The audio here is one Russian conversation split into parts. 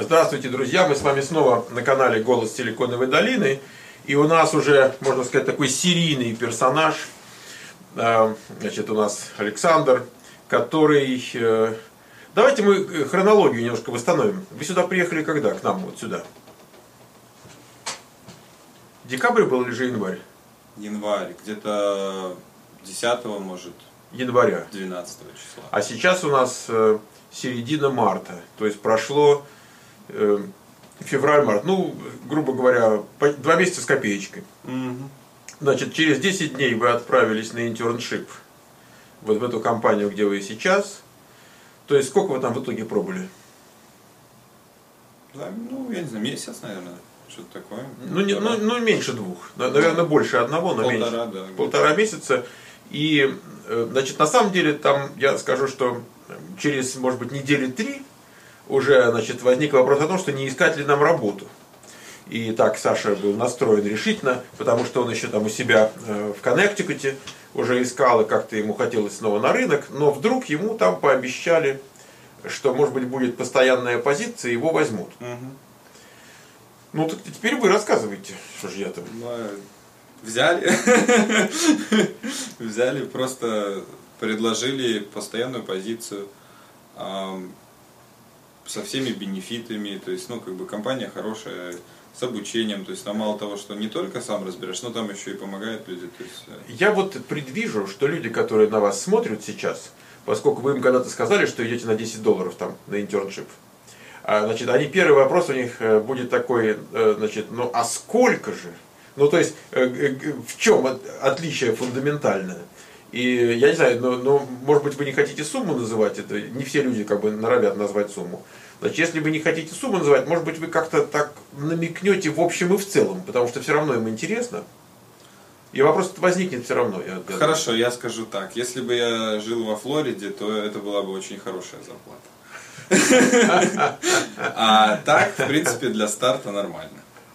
Здравствуйте, друзья! Мы с вами снова на канале «Голос Силиконовой долины». И у нас уже, можно сказать, такой серийный персонаж. Значит, у нас Александр, который... Давайте мы хронологию немножко восстановим. Вы сюда приехали когда? К нам, вот сюда. Декабрь был или же январь? Январь, где-то 10 может. Января. 12 числа. А сейчас у нас середина марта. То есть прошло февраль-март. Ну, грубо говоря, 2 месяца с копеечкой. Угу. Значит, через 10 дней вы отправились на интерншип вот в эту компанию, где вы сейчас. То есть сколько вы там в итоге пробыли? Да, ну, я не знаю, месяц, наверное. Что-то такое. Ну, меньше 2. Наверное, больше 1, но меньше. Да, 1,5 месяца. И, значит, на самом деле, там, я скажу, что через, может быть, недели 3 уже, значит, возник вопрос о том, что не искать ли нам работу. И так Саша был настроен решительно, потому что он еще там у себя в Коннектикуте уже искал, и как-то ему хотелось снова на рынок, но вдруг ему там пообещали, что, может быть, будет постоянная позиция, его возьмут. Угу. Ну, так теперь вы рассказывайте, что же я там. Взяли, взяли, просто предложили постоянную позицию со всеми бенефитами, то есть, ну, как бы компания хорошая, с обучением, то есть, там мало того, что не только сам разбираешь, но там еще и помогают люди. То есть... Я вот предвижу, что люди, которые на вас смотрят сейчас, поскольку вы им когда-то сказали, что идете на $10 там, на интерншип, значит, первый вопрос у них будет такой, значит, ну, а сколько же? Ну, то есть, в чем отличие фундаментальное? И я не знаю, но может быть, вы не хотите сумму называть, это не все люди как бы норовят назвать сумму. Значит, если вы не хотите сумму называть, может быть, вы как-то так намекнете в общем и в целом, потому что все равно им интересно. И вопрос возникнет все равно. Хорошо, я скажу так. Если бы я жил во Флориде, то это была бы очень хорошая зарплата. А так, в принципе, для старта нормально.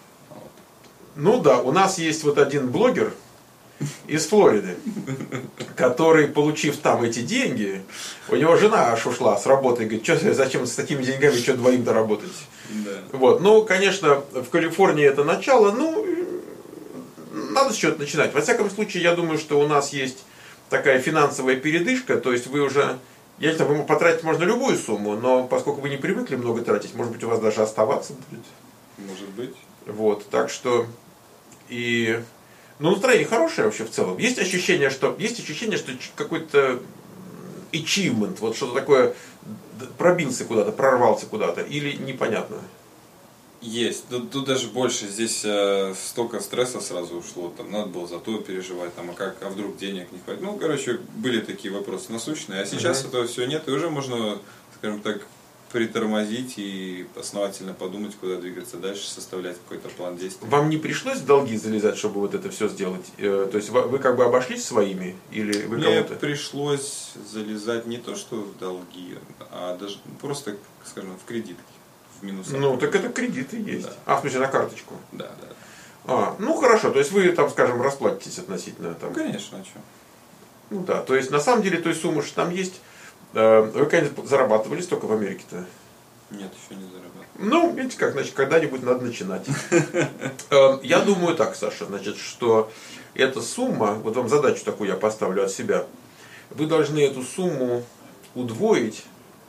Ну да, у нас есть вот один блогер из Флориды, который, получив там эти деньги, у него жена аж ушла с работы и говорит, зачем с такими деньгами, что двоим-то работать? Да. Вот. Ну, конечно, в Калифорнии это начало, ну, надо с чего-то начинать. Во всяком случае, я думаю, что у нас есть такая финансовая передышка, то есть вы уже, я не знаю, вы потратить можно любую сумму, но поскольку вы не привыкли много тратить, может быть, у вас даже оставаться будет. Может быть. Вот, так что, ну, настроение хорошее вообще в целом. Есть ощущение, что какой-то achievement, вот что-то такое, пробился куда-то, прорвался куда-то, или непонятно? Есть. Тут даже больше. Здесь столько стресса сразу ушло. Там надо было за то переживать, там, а вдруг денег не хватит. Ну, короче, были такие вопросы насущные. А сейчас этого всего нет, и уже можно, скажем так, притормозить и основательно подумать, куда двигаться дальше, составлять какой-то план действий. Вам не пришлось в долги залезать, чтобы вот это все сделать? То есть вы как бы обошлись своими? Или вы Мне кому-то? пришлось залезать не то что в долги, а даже просто, скажем, в кредитки, в минусы. Ну, так это кредиты есть. Да. В смысле, на карточку? Да. Ну, хорошо, то есть вы там, скажем, расплатитесь относительно там. Ну, конечно, а что? Ну да, то есть на самом деле той суммы, что там есть, вы когда-нибудь зарабатывали столько в Америке-то? Нет, еще не зарабатывал. Ну, видите как, значит, когда-нибудь надо начинать. Я думаю так, Саша, значит, что эта сумма, вот вам задачу такую я поставлю от себя, вы должны эту сумму удвоить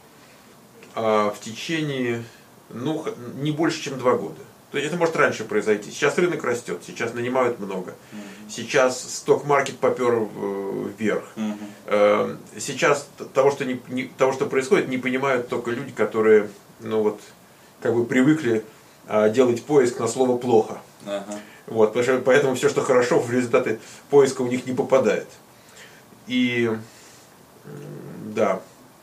в течение, ну, не больше, чем 2 года. То есть это может раньше произойти. Сейчас рынок растет, сейчас нанимают много. Сейчас сток-маркет попер вверх. Сейчас того, что происходит, не понимают только люди, которые, ну вот, как бы привыкли делать поиск на слово «плохо». Вот, поэтому все, что хорошо, в результаты поиска у них не попадает. И да.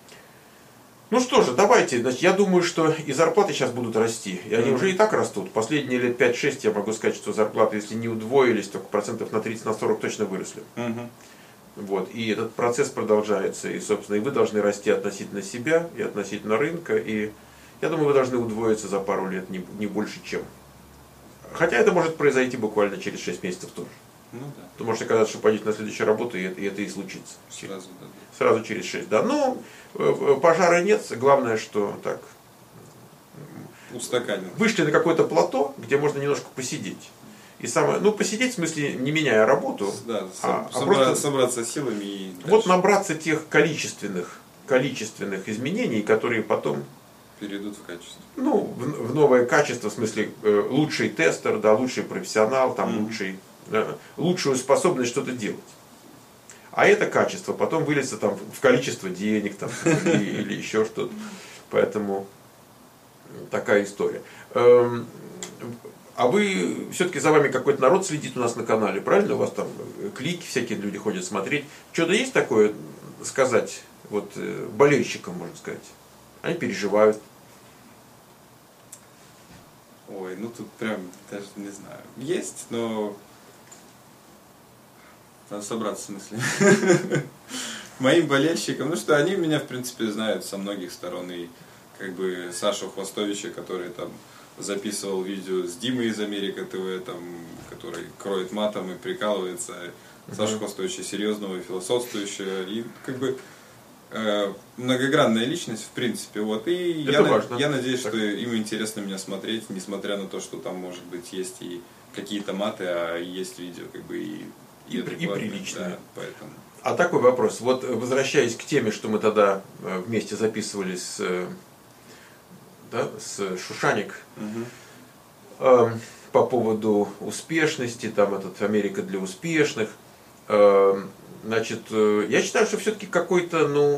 Ну что же, давайте, значит, я думаю, что и зарплаты сейчас будут расти, и они уже и так растут. Последние лет 5-6 я могу сказать, что зарплаты, если не удвоились, то процентов на 30-40 точно выросли. Вот, и этот процесс продолжается, и, собственно, и вы должны расти относительно себя, и относительно рынка, и я думаю, вы должны удвоиться за пару лет, не больше чем. Хотя это может произойти буквально через 6 месяцев тоже. Ну да. Вы можете оказаться, что пойдете на следующую работу, и это и случится. Сразу, да. Сразу через 6, да. Ну, пожара нет, главное, что так. устаканил. Вышли на какое-то плато, где можно немножко посидеть. И самое, ну, посидеть, в смысле, не меняя работу, Да, просто собраться силами и вот дальше набраться тех количественных изменений, которые потом перейдут в качество. ну, в новое качество, в смысле, лучший тестер, да, лучший профессионал, там, лучшую способность что-то делать. А это качество потом выльется там, в количество денег там, или еще что-то. Поэтому такая история. А вы, все-таки за вами какой-то народ следит у нас на канале, правильно? У вас там клики, всякие люди ходят смотреть. Что-то есть такое сказать вот, болельщикам, можно сказать? Они переживают. Ой, ну тут прям даже не знаю. Есть, но надо собраться в смысле. Моим болельщикам, ну что, они меня в принципе знают со многих сторон. И как бы Сашу Хвостовича, который там записывал видео с Димой из Америка ТВ, там, который кроет матом и прикалывается. Саша Хвостовича серьезного и философствующего. И как бы многогранная личность, в принципе. Вот. И я надеюсь, что им интересно меня смотреть, несмотря на то, что там, может быть, есть и какие-то маты, а есть видео, как бы и приличные. Да, поэтому. А такой вопрос. Вот возвращаясь к теме, что мы тогда вместе записывали с Шушаник, по поводу успешности, там этот Америка для успешных. Значит, я считаю, что все-таки какой-то,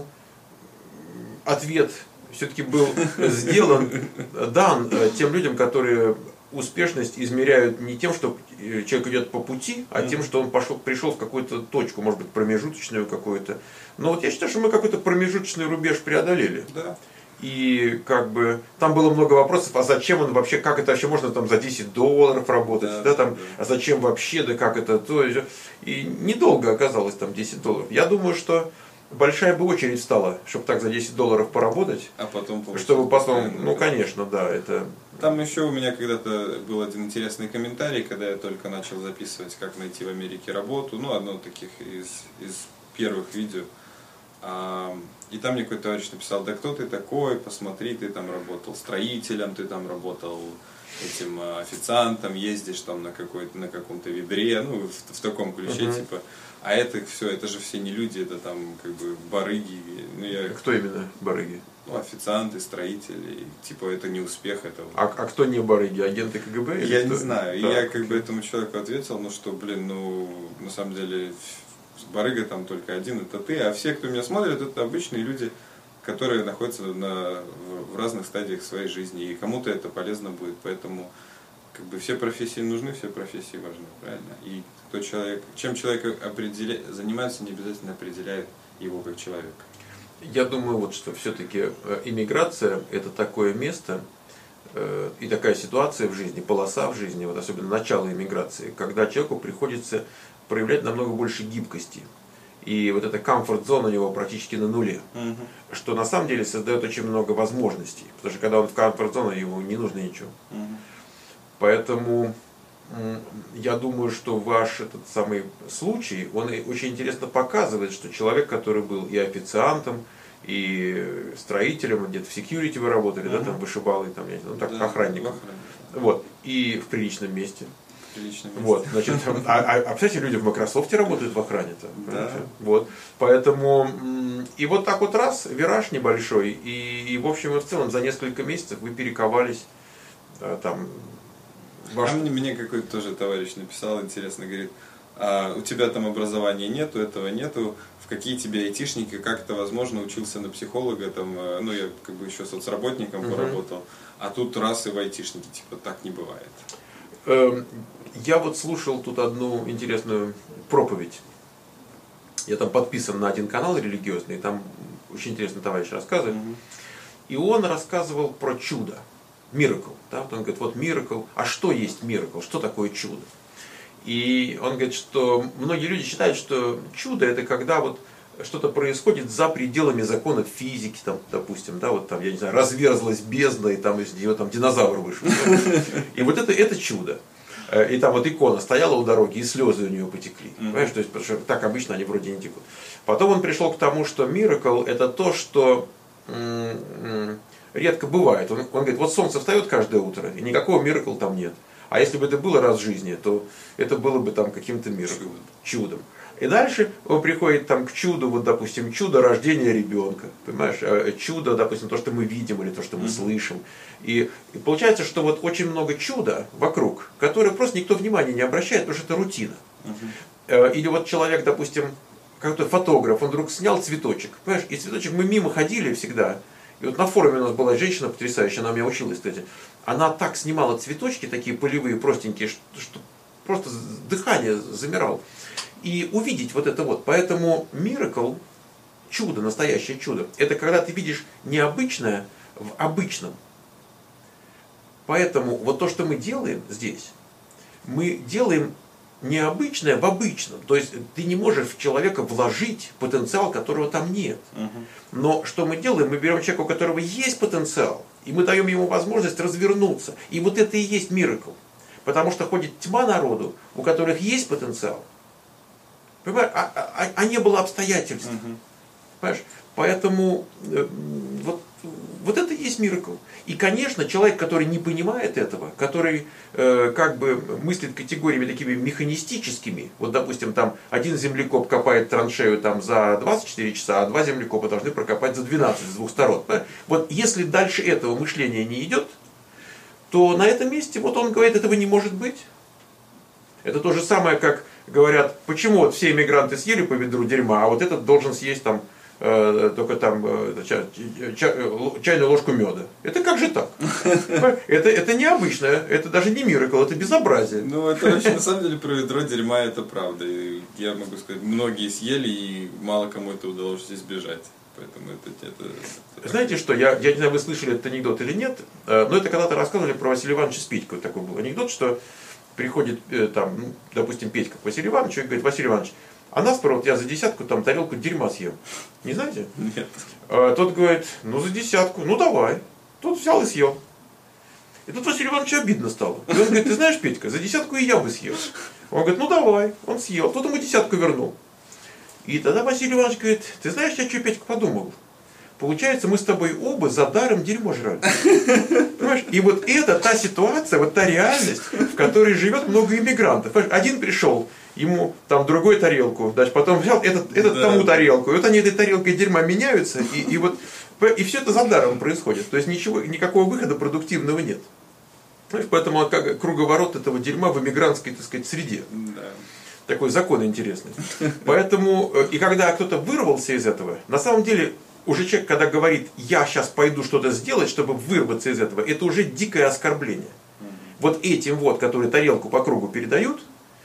ответ все-таки был сделан, дан тем людям, которые успешность измеряют не тем, что человек идет по пути, а тем, что он пришел в какую-то точку, может быть, промежуточную какую-то. Но вот я считаю, что мы какой-то промежуточный рубеж преодолели. Да. И как бы там было много вопросов, а зачем он вообще, как это вообще можно там за $10 работать, а зачем вообще, да как это, то и недолго оказалось там $10. Я думаю, что большая бы очередь стала, чтобы так за $10 поработать, а потом чтобы потом, конечно, да, это. Там еще у меня когда-то был один интересный комментарий, когда я только начал записывать, как найти в Америке работу, одно из таких из первых видео. И там мне какой-то товарищ написал: да кто ты такой, посмотри, ты там работал строителем, ты там работал этим официантом, ездишь там на каком-то ведре, в таком ключе, типа. А это все, это же все не люди, это там как бы барыги. Кто именно барыги? Официанты, строители, типа это не успех, это. А кто не барыги, агенты КГБ? Я не знаю. И я как бы этому человеку ответил, что, на самом деле барыга там только один, это ты, а все, кто меня смотрит, это обычные люди, которые находятся в разных стадиях своей жизни, и кому-то это полезно будет, поэтому как бы все профессии нужны, все профессии важны, правильно? И чем человек занимается, не обязательно определяет его как человека. Я думаю, вот что все-таки иммиграция – это такое место и такая ситуация в жизни, полоса в жизни, вот особенно начало иммиграции, когда человеку приходится проявлять намного больше гибкости. И вот эта комфорт-зона у него практически на нуле. Что на самом деле создает очень много возможностей. Потому что когда он в комфорт-зоне, ему не нужно ничего. Поэтому я думаю, что ваш этот самый случай, он очень интересно показывает, что человек, который был и официантом, и строителем, где-то в security вы работали, да, там вышибалы, там, охранником. Вот, и в приличном месте. Вот, значит, кстати, люди в Microsoft работают в охране-то. Да. Вот, поэтому, и вот так вот раз, вираж небольшой, и в общем и в целом за несколько месяцев вы перековались там. Мне какой-то тоже товарищ написал, интересно, говорит: у тебя там образования нету, этого нету, в какие тебе айтишники, как это возможно, учился на психолога, там, я как бы еще соцработником поработал, а тут раз и в айтишники, типа, так не бывает. Я вот слушал тут одну интересную проповедь. Я там подписан на один канал религиозный, там очень интересный товарищ рассказывает. И он рассказывал про чудо, miracle. Да? Вот он говорит, вот miracle, а что есть miracle, что такое чудо? И он говорит, что многие люди считают, что чудо это когда вот что-то происходит за пределами законов физики, там, допустим, да, вот там, я не знаю, разверзлась бездна, и там из нее там динозавр вышел. И вот это чудо. И там вот икона стояла у дороги, и слезы у нее потекли. Понимаешь, то есть, потому что так обычно они вроде не текут. Потом он пришел к тому, что miracle это то, что редко бывает. Он говорит, вот солнце встает каждое утро, и никакого миракл там нет. А если бы это было раз в жизни, то это было бы там каким-то чудом. И дальше он приходит там к чуду, вот допустим, чудо рождения ребенка, понимаешь, чудо, допустим, то, что мы видим или то, что мы слышим. И получается, что вот очень много чуда вокруг, которое просто никто внимания не обращает, потому что это рутина. Или вот человек, допустим, какой-то фотограф, он вдруг снял цветочек, понимаешь, и цветочек мы мимо ходили всегда. И вот на форуме у нас была женщина потрясающая, она у меня училась, кстати. Она так снимала цветочки, такие полевые, простенькие, что просто дыхание замирало. И увидеть вот это вот. Поэтому миракл, чудо, настоящее чудо, это когда ты видишь необычное в обычном. Поэтому вот то, что мы делаем здесь, мы делаем необычное в обычном. То есть ты не можешь в человека вложить потенциал, которого там нет. Но что мы делаем? Мы берем человека, у которого есть потенциал, и мы даем ему возможность развернуться. И вот это и есть миракл. Потому что ходит тьма народу, у которых есть потенциал, понимаешь, а не было обстоятельств. Понимаешь? Поэтому вот это и есть миракл. И, конечно, человек, который не понимает этого, который как бы мыслит категориями такими механистическими, вот, допустим, там один землекоп копает траншею там, за 24 часа, а два землекопа должны прокопать за 12 с двух сторон. Вот если дальше этого мышления не идет, то на этом месте, вот он говорит, этого не может быть. Это то же самое, как говорят, почему вот все иммигранты съели по ведру дерьма, а вот этот должен съесть там только там чайную ложку меда. Это как же так? Это необычно, это даже не миракл, это безобразие. Ну, это вообще, на самом деле, про ведро дерьма это правда. И я могу сказать, многие съели, и мало кому это удалось избежать. Поэтому это знаете что, я не знаю, вы слышали этот анекдот или нет, но это когда-то рассказывали про Василия Ивановича Спитько. Такой был анекдот, что приходит там, ну, допустим, Петька к Василию Ивановичу и говорит, Василий Иванович, а наскоро вот я за десятку там тарелку дерьма съем. Не знаете? Нет. Тот говорит, ну за десятку, ну давай. Тот взял и съел. И тут Василию Ивановичу обидно стало. И он говорит, ты знаешь, Петька, за десятку и я бы съел. Он говорит, ну давай. Он съел. Тот ему десятку вернул. И тогда Василий Иванович говорит, ты знаешь, я что, Петька, подумал? Получается, мы с тобой оба за даром дерьмо жрали. Понимаешь? И вот это та ситуация, вот та реальность, в которой живет много иммигрантов. Понимаешь? Один пришел, ему там другую тарелку, дальше потом взял этот тому тарелку. И вот они этой тарелкой дерьма меняются, и все это за даром происходит. То есть никакого выхода продуктивного нет. Понимаешь? Поэтому как круговорот этого дерьма в иммигрантской, так сказать, среде. Да. Такой закон интересный. Поэтому, и когда кто-то вырвался из этого, на самом деле, уже человек, когда говорит, я сейчас пойду что-то сделать, чтобы вырваться из этого, это уже дикое оскорбление. Вот этим вот, которые тарелку по кругу передают,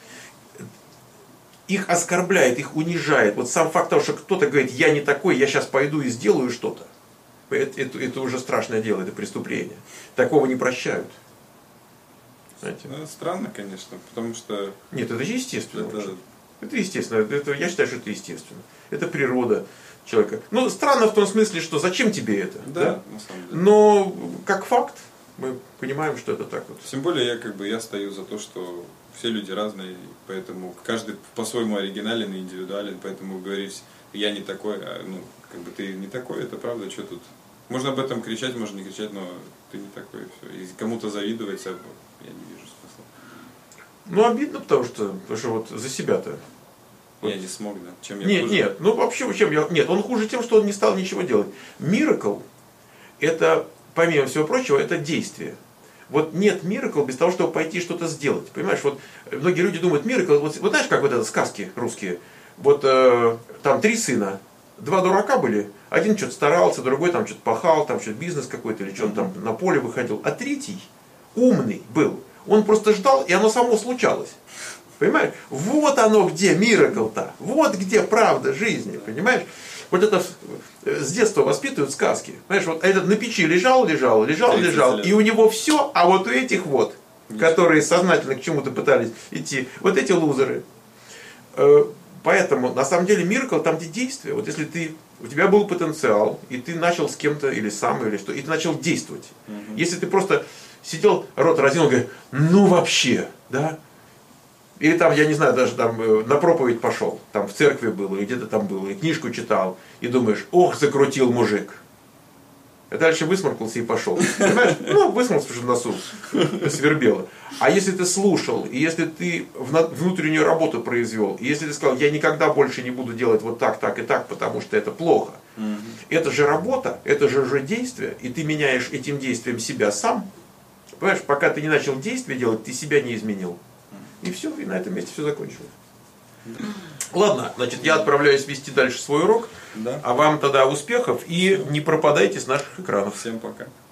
их оскорбляет, их унижает. Вот сам факт того, что кто-то говорит, я не такой, я сейчас пойду и сделаю что-то. Это уже страшное дело, это преступление. Такого не прощают. Знаете? Ну, странно, конечно, потому что... Нет, это же естественно. Это естественно. Я считаю, что это естественно. Это природа человека. Ну, странно в том смысле, что зачем тебе это? Да, на самом деле. Но как факт, мы понимаем, что это так вот. Тем более я стою за то, что все люди разные, поэтому каждый по-своему оригинален и индивидуален, поэтому говорить, я не такой, ты не такой, это правда, что тут? Можно об этом кричать, можно не кричать, но ты не такой, все. И кому-то завидовать, я не вижу смысла. Ну, обидно, потому что вот за себя-то. Я не смог, да. Чем я нет, хуже? Нет, ну вообще, Нет, он хуже тем, что он не стал ничего делать. Миракл, это, помимо всего прочего, это действие. Вот нет миракл без того, чтобы пойти что-то сделать. Понимаешь, вот многие люди думают, миракл, вот знаешь, как вот это сказки русские, вот там 3 сына, 2 дурака были, один что-то старался, другой там что-то пахал, там что-то бизнес какой-то или что-то там на поле выходил, а 3-й умный был, он просто ждал, и оно само случалось. Понимаешь? Вот оно где миракл-то, вот где правда жизни, понимаешь? Вот это с детства воспитывают сказки. Понимаешь, вот этот на печи лежал, и у него все, а вот у этих вот, которые сознательно к чему-то пытались идти, вот эти лузеры. Поэтому, на самом деле, миракл там, где действие. Вот если у тебя был потенциал, и ты начал с кем-то, или сам, или что, и ты начал действовать. Если ты просто сидел, рот разинул, говорит, ну вообще, да, или там, я не знаю, даже там на проповедь пошел, там в церкви был, или где-то там был, и книжку читал, и думаешь, ох, закрутил мужик. А дальше высморкался и пошел. Понимаешь? Ну, высморкался, что в носу свербело. А если ты слушал, и если ты внутреннюю работу произвел, и если ты сказал, я никогда больше не буду делать вот так, так и так, потому что это плохо. Это же работа, это же уже действие, и ты меняешь этим действием себя сам. Понимаешь, пока ты не начал действие делать, ты себя не изменил. И все, и на этом месте все закончилось. Ладно, значит, я отправляюсь вести дальше свой урок. Да. А вам тогда успехов и не пропадайте с наших экранов. Всем пока.